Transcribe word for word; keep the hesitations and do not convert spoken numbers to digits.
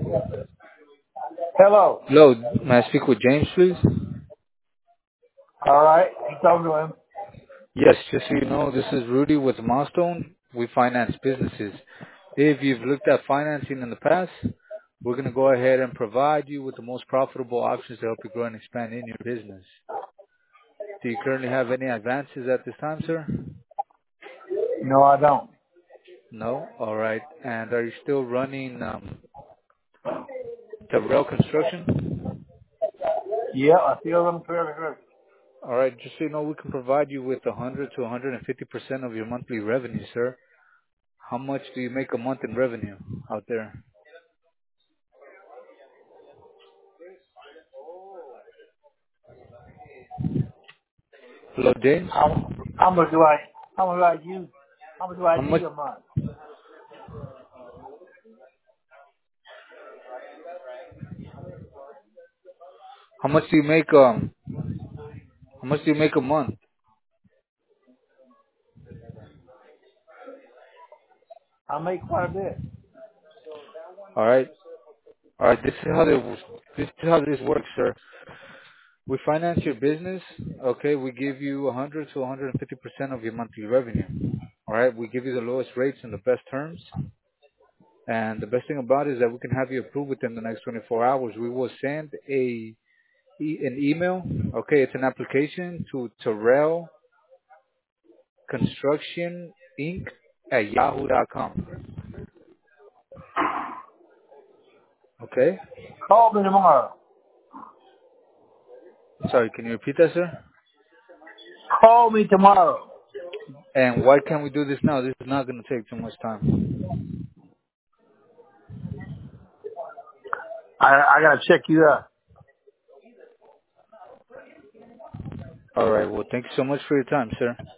Hello. Hello, may I speak with James, please? All right. You talking to him? Yes, just so you know, this is Rudy with Milestone. We finance businesses. If you've looked at financing in the past, we're going to go ahead and provide you with the most profitable options to help you grow and expand in your business. Do you currently have any advances at this time, sir? No, I don't. No? All right. And are you still running um, the rail construction? Yeah, I feel them fairly good. All right. Just so you know, we can provide you with one hundred to one hundred fifty percent of your monthly revenue, sir. How much do you make a month in revenue out there? Hello, James. How, how much do I? How much do I use? How much do I How much? need a month? How much do you make? Um, how much do you make a month? I make quite a bit. All right. All right. This is how this, this is how this works, sir. We finance your business. Okay. We give you one hundred to one hundred fifty percent of your monthly revenue. All right. We give you the lowest rates and the best terms. And the best thing about it is that we can have you approved within the next twenty-four hours. We will send a e- an email. Okay. It's an application to Terrell Construction Inc at yahoo dot com. Okay. Call me tomorrow. Sorry, can you repeat that, sir? Call me tomorrow. And why can't we do this now? This is not going to take too much time. I I gotta check you out. All right. Well, thank you so much for your time, sir.